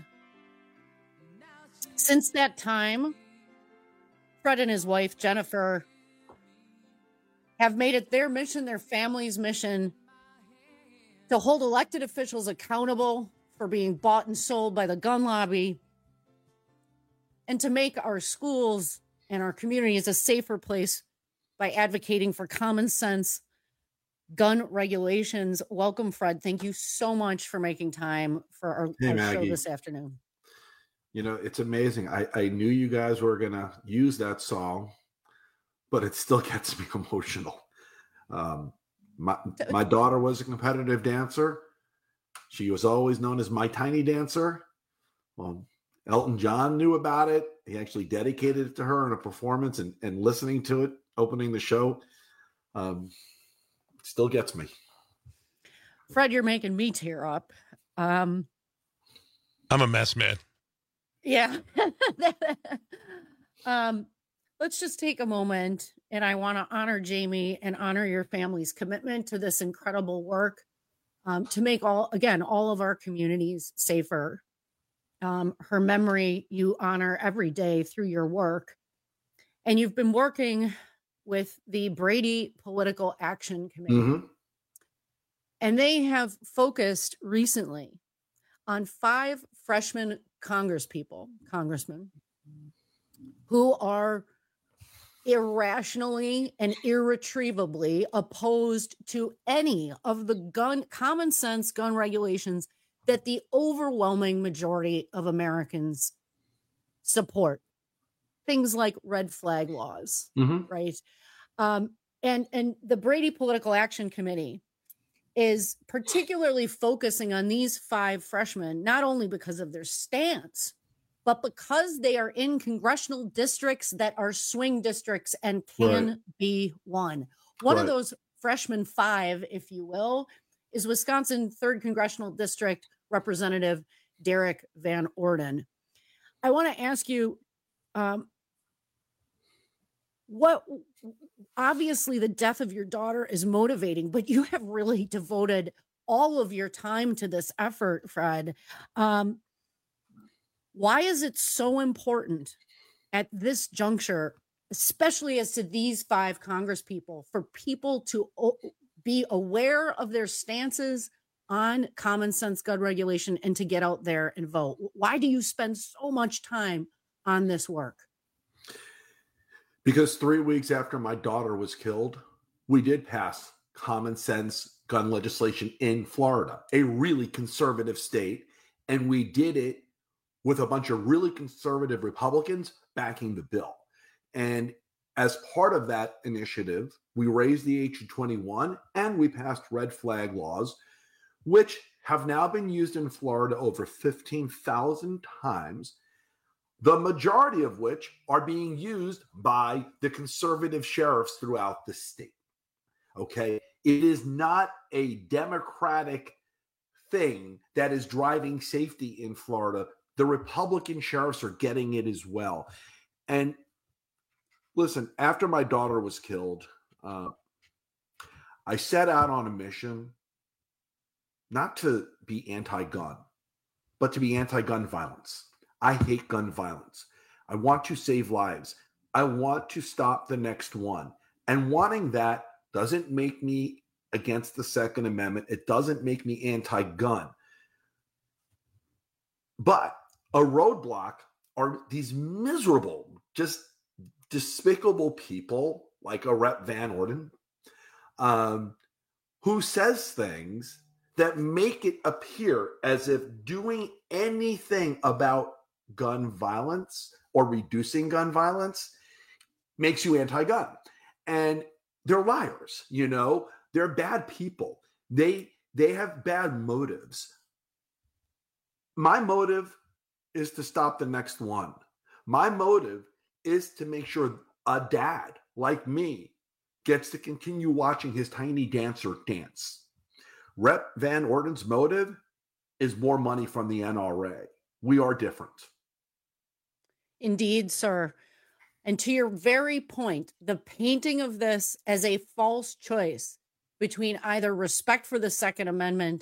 Since that time, Fred and his wife, Jennifer, have made it their mission, their family's mission, to hold elected officials accountable for being bought and sold by the gun lobby, and to make our schools and our communities a safer place by advocating for common sense gun regulations. Welcome, Fred. Thank you so much for making time for our, hey, our show this afternoon. You know, it's amazing. I, I knew you guys were going to use that song, but it still gets me emotional. Um, my, my daughter was a competitive dancer. She was always known as my tiny dancer. Well, Elton John knew about it. He actually dedicated it to her in a performance, and, and listening to it, opening the show, um, still gets me. Fred, you're making me tear up. Um, I'm a mess, man. Yeah. um, let's just take a moment, and I want to honor Jamie and honor your family's commitment to this incredible work, um, to make all, again, all of our communities safer. Um, her memory you honor every day through your work. And you've been working with the Brady Political Action Committee. Mm-hmm. And they have focused recently on five freshman congresspeople, congressmen, who are irrationally and irretrievably opposed to any of the gun, common sense gun regulations that the overwhelming majority of Americans support. Things like red flag laws, mm-hmm. right? Um, and, and the Brady Political Action Committee is particularly focusing on these five freshmen, not only because of their stance, but because they are in congressional districts that are swing districts and can right. be won. One right. of those freshman five, if you will, is Wisconsin third Congressional District Representative Derek Van Orden. I want to ask you, um, what obviously the death of your daughter is motivating, but you have really devoted all of your time to this effort, Fred. Um, why is it so important at this juncture, especially as to these five congresspeople, for people to o- be aware of their stances on common sense gun regulation and to get out there and vote? Why do you spend so much time on this work? Because three weeks after my daughter was killed, we did pass common sense gun legislation in Florida, a really conservative state. And we did it with a bunch of really conservative Republicans backing the bill. And as part of that initiative, we raised the age of twenty-one and we passed red flag laws, which have now been used in Florida over fifteen thousand times, the majority of which are being used by the conservative sheriffs throughout the state. Okay? It is not a Democratic thing that is driving safety in Florida. The Republican sheriffs are getting it as well. And listen, after my daughter was killed, uh, I set out on a mission not to be anti-gun, but to be anti-gun violence. I hate gun violence. I want to save lives. I want to stop the next one. And wanting that doesn't make me against the Second Amendment. It doesn't make me anti-gun. But a roadblock are these miserable, just despicable people like a Rep Van Orden, um, who says things that make it appear as if doing anything about gun violence or reducing gun violence makes you anti-gun. And they're liars, you know, they're bad people. They they have bad motives. My motive is to stop the next one. My motive is to make sure a dad like me, gets to continue watching his tiny dancer dance. Rep Van Orden's motive is more money from the N R A. We are different. Indeed, sir. And to your very point, the painting of this as a false choice between either respect for the Second Amendment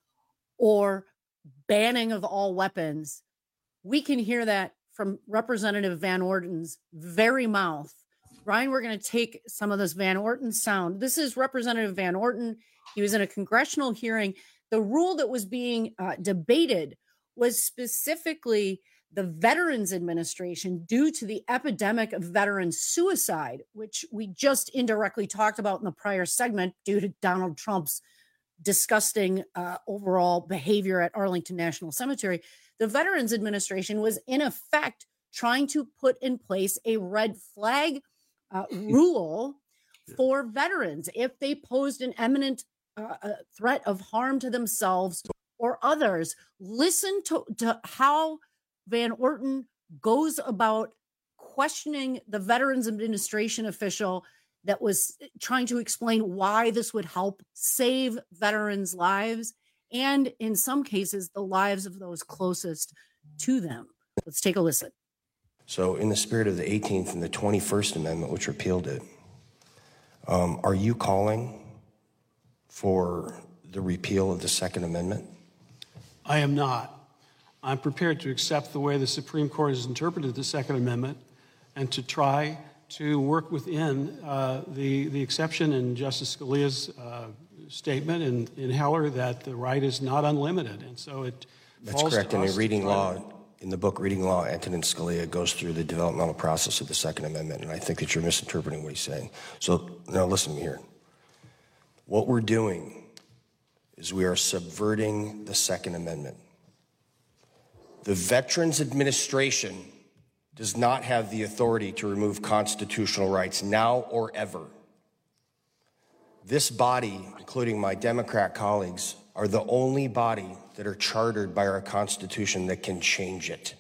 or banning of all weapons, we can hear that from Representative Van Orden's very mouth. Ryan, we're going to take some of this Van Orten sound. This is Representative Van Orten. He was in a congressional hearing. The rule that was being uh, debated was specifically the Veterans Administration due to the epidemic of veteran suicide, which we just indirectly talked about in the prior segment due to Donald Trump's disgusting uh, overall behavior at Arlington National Cemetery. The Veterans Administration was in effect trying to put in place a red flag uh, rule for veterans if they posed an imminent uh, a threat of harm to themselves or others. Listen to, to how Van Orten goes about questioning the Veterans Administration official that was trying to explain why this would help save veterans' lives and, in some cases, the lives of those closest to them. Let's take a listen. So in the spirit of the eighteenth and the twenty-first Amendment, which repealed it, um, are you calling for the repeal of the Second Amendment? I am not. I'm prepared to accept the way the Supreme Court has interpreted the Second Amendment and to try to work within uh, the, the exception in Justice Scalia's uh, statement in, in Heller that the right is not unlimited. And so it That's correct. And in reading law, in the book Reading Law, Antonin Scalia goes through the developmental process of the Second Amendment, and I think that you're misinterpreting what he's saying. So now listen to me here. What we're doing is we are subverting the Second Amendment. The Veterans Administration does not have the authority to remove constitutional rights now or ever. This body, including my Democrat colleagues, are the only body that are chartered by our Constitution that can change it.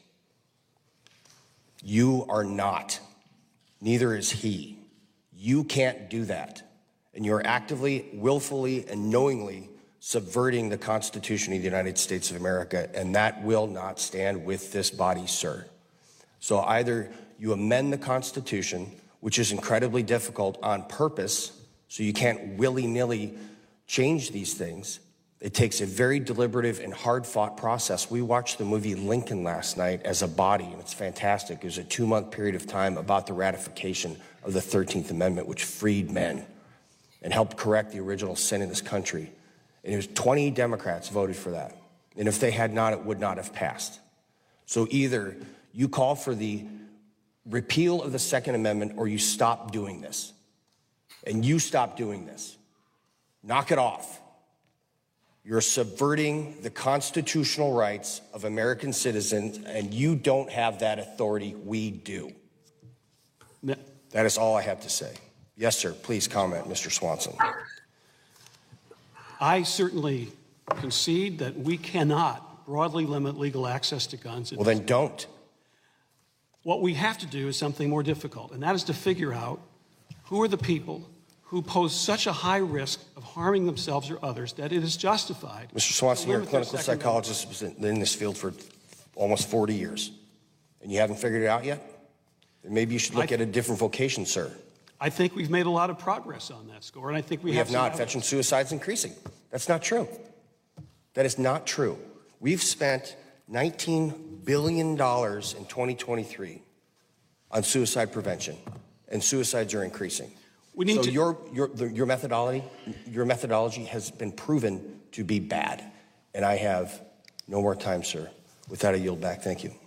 You are not. Neither is he. You can't do that. And you're actively, willfully, and knowingly subverting the Constitution of the United States of America, and that will not stand with this body, sir. So either you amend the Constitution, which is incredibly difficult on purpose, so you can't willy-nilly change these things. It takes a very deliberative and hard-fought process. We watched the movie Lincoln last night as a body, and it's fantastic. It was a two-month period of time about the ratification of the thirteenth Amendment, which freed men and helped correct the original sin in this country. And it was twenty Democrats voted for that. And if they had not, it would not have passed. So either you call for the repeal of the Second Amendment or you stop doing this. And you stop doing this. Knock it off. You're subverting the constitutional rights of American citizens, and you don't have that authority. We do. That is all I have to say. Yes, sir. Please comment, Mister Swanson. I certainly concede that we cannot broadly limit legal access to guns. Well, then don't. What we have to do is something more difficult, and that is to figure out who are the people who pose such a high risk of harming themselves or others that it is justified. Mister Swanson, you're a clinical psychologist who's been in this field for almost forty years, and you haven't figured it out yet? Then maybe you should look I, at a different vocation, sir. I think we've made a lot of progress on that score, and I think we, we have, have not. Veteran suicide's increasing. That's not true. That is not true. We've spent nineteen billion dollars in twenty twenty-three on suicide prevention, and suicides are increasing. We need so to... your your your methodology your methodology has been proven to be bad, and I have no more time, sir. With that, I yield back. Thank you.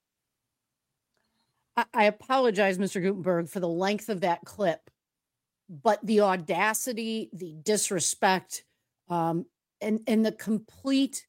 I apologize, Mister Gutenberg, for the length of that clip, but the audacity, the disrespect, um, and and the complete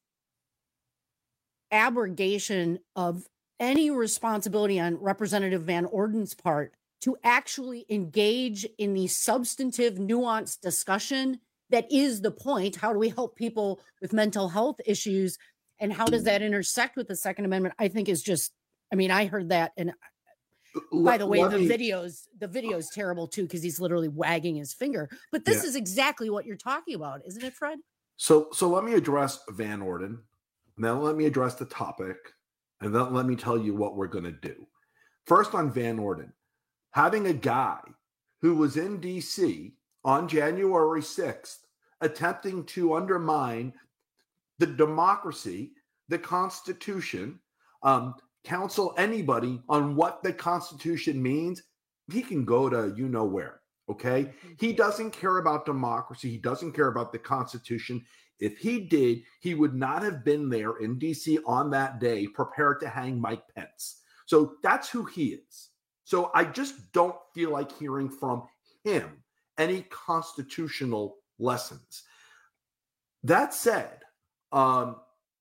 abrogation of any responsibility on Representative Van Orden's part to actually engage in the substantive, nuanced discussion that is the point. How do we help people with mental health issues, and how does that intersect with the Second Amendment? I think is just, I mean, I heard that, and By the way, Let the me- videos the video's terrible too because he's literally wagging his finger. But this Yeah. is exactly what you're talking about, isn't it, Fred? So, so let me address Van Orden, and then let me address the topic, and then let me tell you what we're going to do. First, on Van Orden, having a guy who was in D C on January sixth attempting to undermine the democracy, the Constitution, um, counsel anybody on what the Constitution means, he can go to you know where. Okay. He doesn't care about democracy. He doesn't care about the Constitution. If he did, he would not have been there in D C on that day prepared to hang Mike Pence. So that's who he is. So I just don't feel like hearing from him any constitutional lessons. That said, um,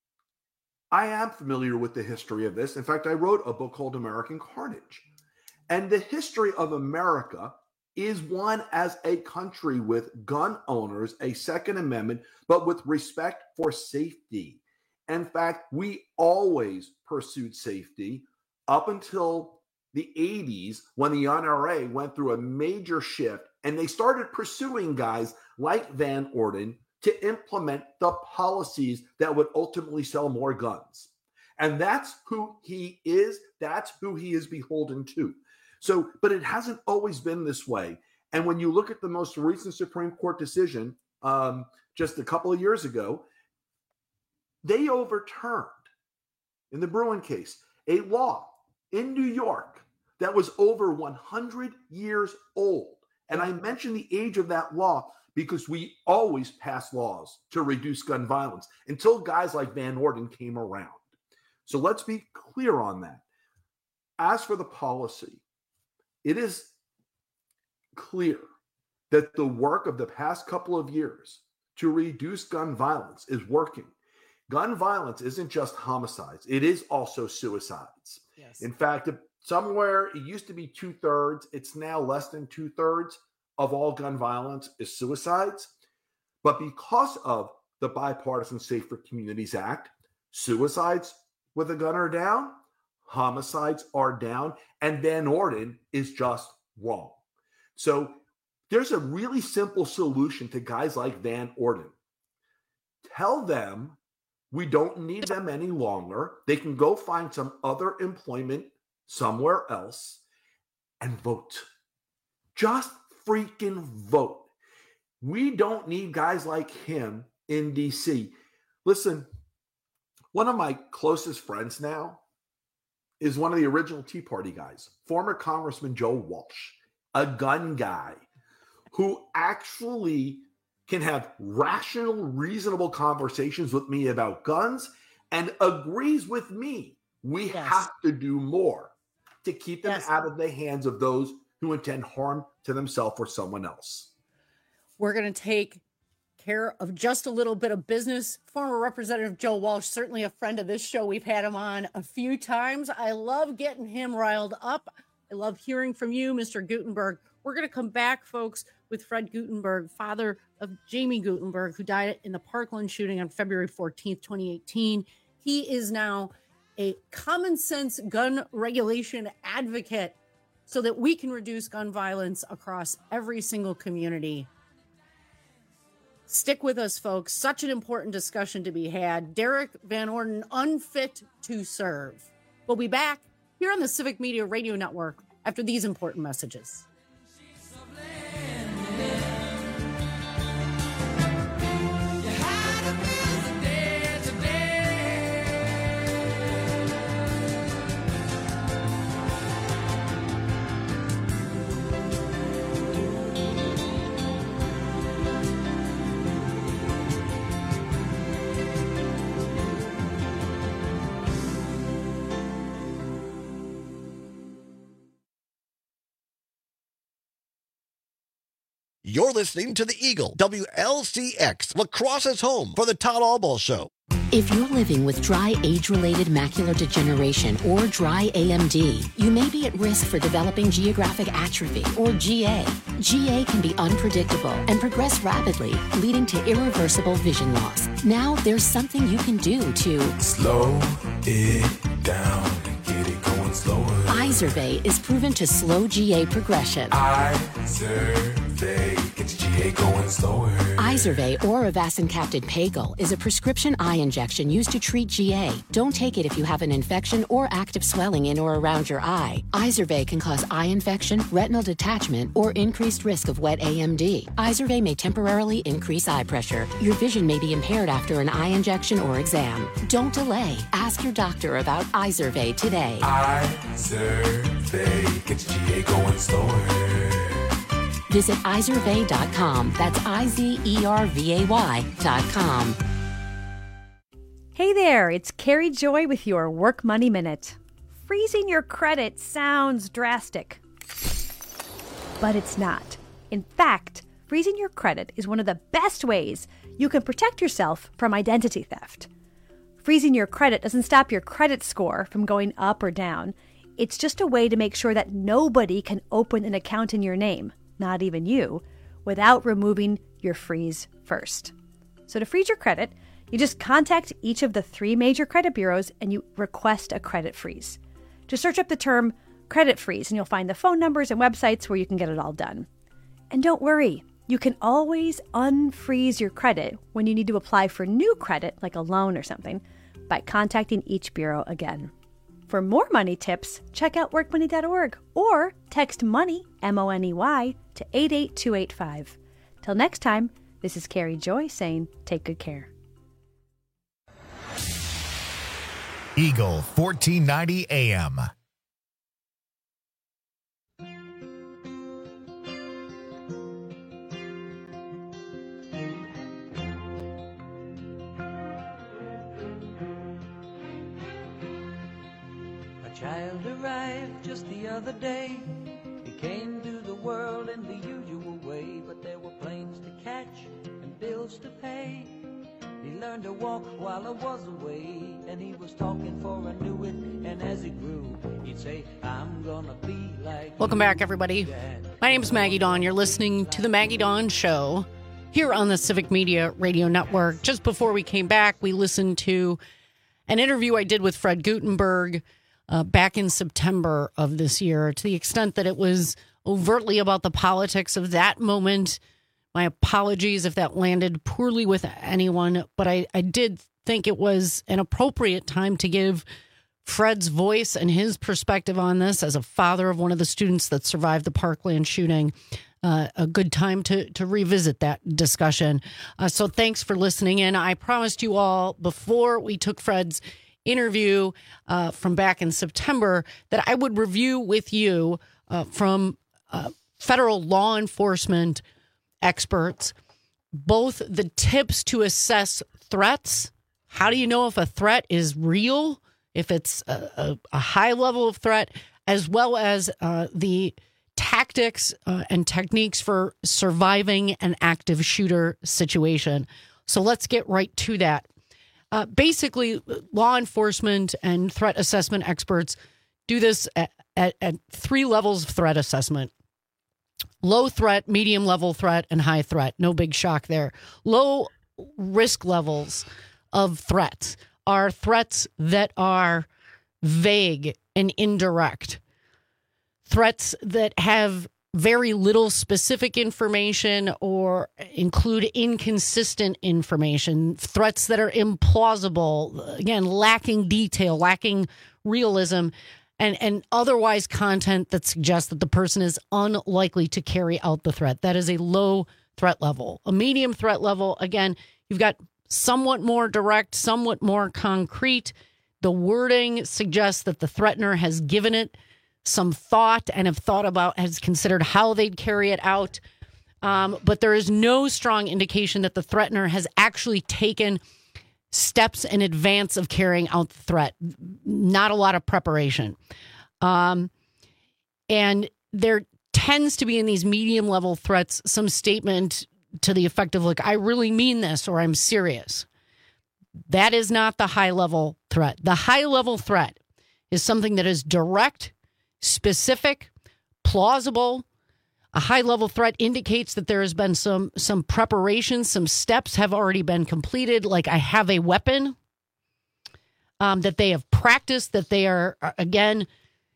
I am familiar with the history of this. In fact, I wrote a book called American Carnage. And the history of America is one as a country with gun owners, a Second Amendment, but with respect for safety. In fact, we always pursued safety up until the eighties when the N R A went through a major shift and they started pursuing guys like Van Orden to implement the policies that would ultimately sell more guns. And that's who he is. That's who he is beholden to. So, but it hasn't always been this way. And when you look at the most recent Supreme Court decision um, just a couple of years ago, they overturned, in the Bruen case, a law in New York that was over one hundred years old. And I mention the age of that law because we always pass laws to reduce gun violence until guys like Van Orden came around. So let's be clear on that. As for the policy, it is clear that the work of the past couple of years to reduce gun violence is working. Gun violence isn't just homicides. It is also suicides. Yes. In fact, somewhere it used to be two-thirds. It's now less than two-thirds of all gun violence is suicides. But because of the Bipartisan Safer Communities Act, suicides with a gun are down, homicides are down, and Van Orden is just wrong. So there's a really simple solution to guys like Van Orden. Tell them we don't need them any longer. They can go find some other employment somewhere else and vote. Just freaking vote. We don't need guys like him in D C. Listen, one of my closest friends now is one of the original Tea Party guys, former Congressman Joe Walsh, a gun guy who actually can have rational, reasonable conversations with me about guns and agrees with me. We Yes. have to do more to keep them Yes. out of the hands of those who intend harm to themselves or someone else. We're going to take care of just a little bit of business. Former Representative Joe Walsh, certainly a friend of this show. We've had him on a few times. I love getting him riled up. I love hearing from you, Mister Gutenberg. We're going to come back, folks, with Fred Gutenberg, father of Jamie Gutenberg, who died in the Parkland shooting on February fourteenth, twenty eighteen. He is now a common sense gun regulation advocate so that we can reduce gun violence across every single community. Stick with us, folks. Such an important discussion to be had. Derek Van Orden, unfit to serve. We'll be back here on the Civic Media Radio Network after these important messages. You're listening to The Eagle, W L C X, La Crosse's home for the Todd Alball Show. If you're living with dry age-related macular degeneration or dry A M D, you may be at risk for developing geographic atrophy or G A. G A can be unpredictable and progress rapidly, leading to irreversible vision loss. Now there's something you can do to slow it down and get it going slower. Izervay is proven to slow G A progression. Izervay gets G A going slower. Izervay or avacincaptad pagel is a prescription eye injection used to treat G A. Don't take it if you have an infection or active swelling in or around your eye. Izervay can cause eye infection, retinal detachment, or increased risk of wet A M D. Izervay may temporarily increase eye pressure. Your vision may be impaired after an eye injection or exam. Don't delay. Ask your doctor about Izervay today. Izervay gets G A going slower. Visit Izervay dot com. That's I Z E R V A Y dot com. Hey there, it's Carrie Joy with your Work Money Minute. Freezing your credit sounds drastic, but it's not. In fact, freezing your credit is one of the best ways you can protect yourself from identity theft. Freezing your credit doesn't stop your credit score from going up or down. It's just a way to make sure that nobody can open an account in your name, not even you, without removing your freeze first. So to freeze your credit, you just contact each of the three major credit bureaus and you request a credit freeze. Just search up the term credit freeze and you'll find the phone numbers and websites where you can get it all done. And don't worry, you can always unfreeze your credit when you need to apply for new credit, like a loan or something, by contacting each bureau again. For more money tips, check out work money dot org or text MONEY, M O N E Y, to eight eight two eight five. Till next time, this is Carrie Joy saying take good care. Eagle fourteen ninety A M. Child arrived just the other day. He came to the world in the usual way, but there were planes to catch and bills to pay. He learned to walk while I was away, and he was talking for I knew it, and as he grew, he'd say, I'm gonna be like Welcome back, everybody. My name is Maggie Dawn. You're listening to The Maggie Dawn Show here on the Civic Media Radio Network. Just before we came back, we listened to an interview I did with Fred Gutenberg Uh, back in September of this year, to the extent that it was overtly about the politics of that moment. My apologies if that landed poorly with anyone, but I, I did think it was an appropriate time to give Fred's voice and his perspective on this as a father of one of the students that survived the Parkland shooting. Uh, a good time to to revisit that discussion. Uh, so thanks for listening in. I promised you all before we took Fred's interview uh, from back in September that I would review with you uh, from uh, federal law enforcement experts, both the tips to assess threats. How do you know if a threat is real, if it's a, a, a high level of threat, as well as uh, the tactics uh, and techniques for surviving an active shooter situation. So let's get right to that. Uh, basically, law enforcement and threat assessment experts do this at, at, at three levels of threat assessment. Low threat, medium level threat, and high threat. No big shock there. Low risk levels of threats are threats that are vague and indirect. Threats that have very little specific information or include inconsistent information, threats that are implausible, again, lacking detail, lacking realism, and, and otherwise content that suggests that the person is unlikely to carry out the threat. That is a low threat level. A medium threat level, again, you've got somewhat more direct, somewhat more concrete. The wording suggests that the threatener has given it some thought and have thought about, has considered how they'd carry it out. Um, but there is no strong indication that the threatener has actually taken steps in advance of carrying out the threat. Not a lot of preparation. Um, and there tends to be in these medium level threats some statement to the effect of, like, I really mean this, or I'm serious. That is not the high level threat. The high level threat is something that is direct, specific, plausible. A high-level threat indicates that there has been some some preparation, some steps have already been completed, like I have a weapon, um, that they have practiced, that they are, again,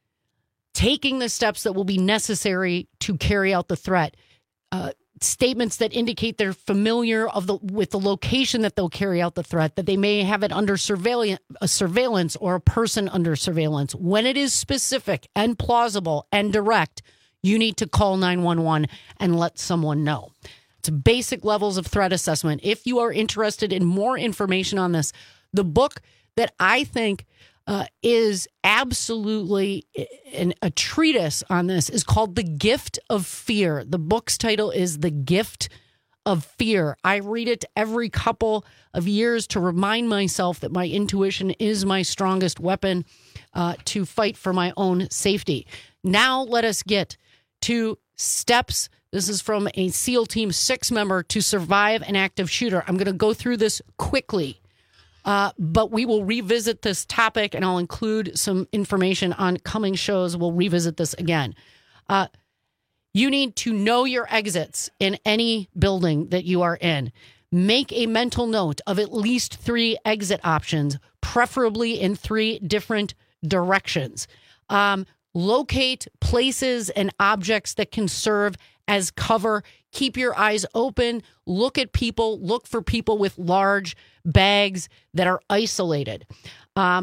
taking the steps that will be necessary to carry out the threat. Uh, statements that indicate they're familiar of the with the location that they'll carry out the threat, that they may have it under surveillance, a surveillance or a person under surveillance. When it is specific and plausible and direct, you need to call nine one one and let someone know. It's basic levels of threat assessment. If you are interested in more information on this, the book that I think uh, is absolutely an, a treatise on this is called The Gift of Fear. The book's title is The Gift of Fear. I read it every couple of years to remind myself that my intuition is my strongest weapon uh, to fight for my own safety. Now let us get to steps. This is from a SEAL Team six member to survive an active shooter. I'm going to go through this quickly. Uh, but we will revisit this topic, and I'll include some information on coming shows. We'll revisit this again. Uh, you need to know your exits in any building that you are in. Make a mental note of at least three exit options, preferably in three different directions. Um, locate places and objects that can serve as cover. Keep your eyes open. Look at people. Look for people with large bags that are isolated. Um,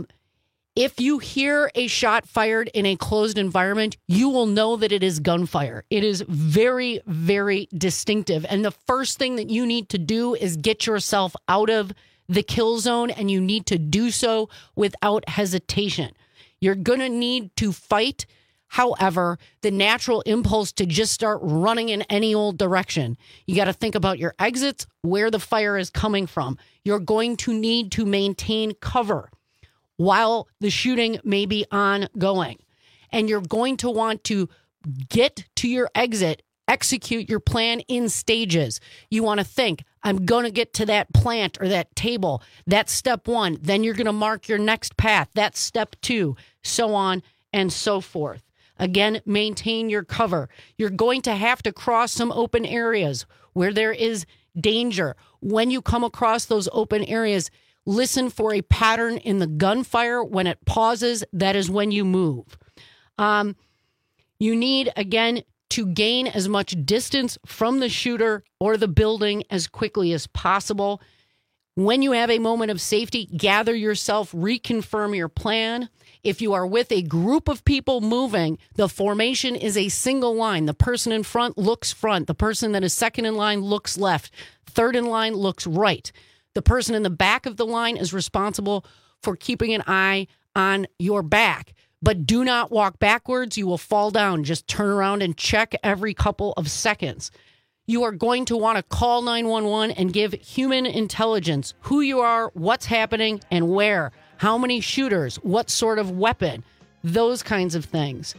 if you hear a shot fired in a closed environment, you will know that it is gunfire. It is very, very distinctive. And the first thing that you need to do is get yourself out of the kill zone, and you need to do so without hesitation. You're going to need to fight. However, the natural impulse to just start running in any old direction. You got to think about your exits, where the fire is coming from. You're going to need to maintain cover while the shooting may be ongoing. And you're going to want to get to your exit, execute your plan in stages. You want to think, I'm going to get to that plant or that table. That's step one. Then you're going to mark your next path. That's step two, so on and so forth. Again, maintain your cover. You're going to have to cross some open areas where there is danger. When you come across those open areas, listen for a pattern in the gunfire. When it pauses, that is when you move. Um, you need, again, to gain as much distance from the shooter or the building as quickly as possible. When you have a moment of safety, gather yourself, reconfirm your plan. If you are with a group of people moving, the formation is a single line. The person in front looks front. The person that is second in line looks left. Third in line looks right. The person in the back of the line is responsible for keeping an eye on your back. But do not walk backwards. You will fall down. Just turn around and check every couple of seconds. You are going to want to call nine one one and give human intelligence who you are, what's happening, and where. How many shooters, what sort of weapon, those kinds of things.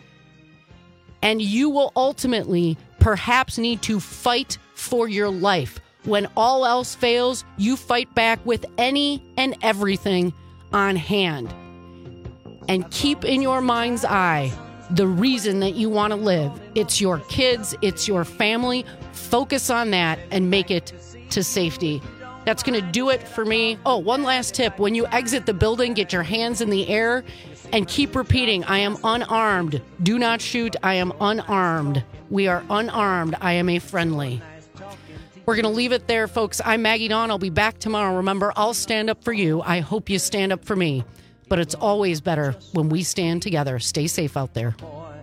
And you will ultimately perhaps need to fight for your life. When all else fails, you fight back with any and everything on hand. And keep in your mind's eye the reason that you want to live. It's your kids, it's your family. Focus on that and make it to safety. That's going to do it for me. Oh, one last tip. When you exit the building, get your hands in the air and keep repeating, I am unarmed. Do not shoot. I am unarmed. We are unarmed. I am a friendly. We're going to leave it there, folks. I'm Maggie Dawn. I'll be back tomorrow. Remember, I'll stand up for you. I hope you stand up for me. But it's always better when we stand together. Stay safe out there.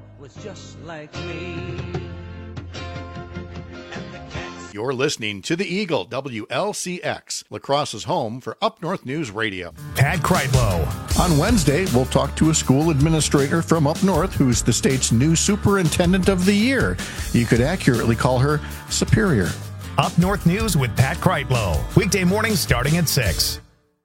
You're listening to the Eagle, W L C X, La Crosse's home for Up North News Radio. Pat Kreitlow. On Wednesday, we'll talk to a school administrator from up north who's the state's new superintendent of the year. You could accurately call her Superior. Up North News with Pat Kreitlow. Weekday mornings starting at six.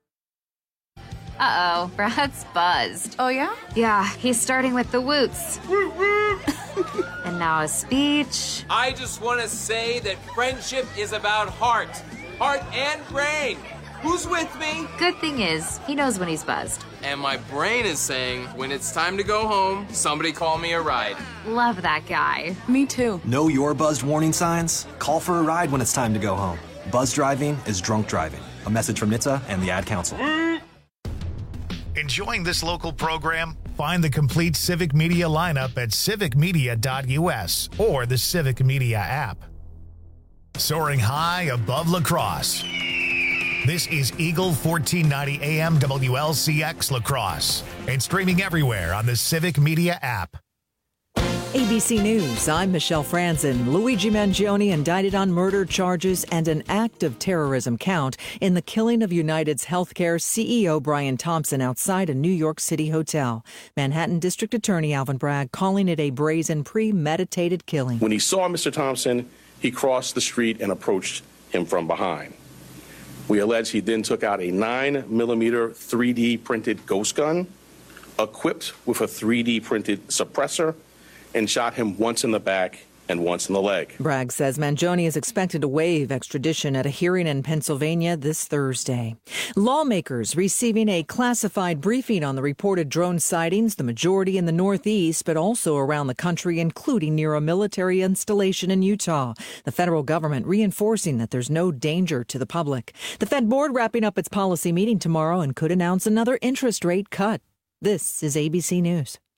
Uh-oh, Brad's buzzed. Oh, yeah? Yeah, he's starting with the woots. And now a speech. I just want to say that friendship is about heart. Heart and brain. Who's with me? Good thing is, he knows when he's buzzed. And my brain is saying, when it's time to go home, somebody call me a ride. Love that guy. Me too. Know your buzzed warning signs? Call for a ride when it's time to go home. Buzz driving is drunk driving. A message from N H T S A and the Ad Council. Enjoying this local program? Find the complete Civic Media lineup at civic media dot u s or the Civic Media app. Soaring high above La Crosse. This is Eagle fourteen ninety A M W L C X La Crosse and streaming everywhere on the Civic Media app. A B C News, I'm Michelle Franzen. Luigi Mangione indicted on murder charges and an act of terrorism count in the killing of United's healthcare C E O Brian Thompson outside a New York City hotel. Manhattan District Attorney Alvin Bragg calling it a brazen, premeditated killing. When he saw Mister Thompson, he crossed the street and approached him from behind. We allege he then took out a nine millimeter three D printed ghost gun, equipped with a three D printed suppressor, and shot him once in the back and once in the leg. Bragg says Mangione is expected to waive extradition at a hearing in Pennsylvania this Thursday. Lawmakers receiving a classified briefing on the reported drone sightings, the majority in the Northeast, but also around the country, including near a military installation in Utah. The federal government reinforcing that there's no danger to the public. The Fed board wrapping up its policy meeting tomorrow and could announce another interest rate cut. This is A B C News.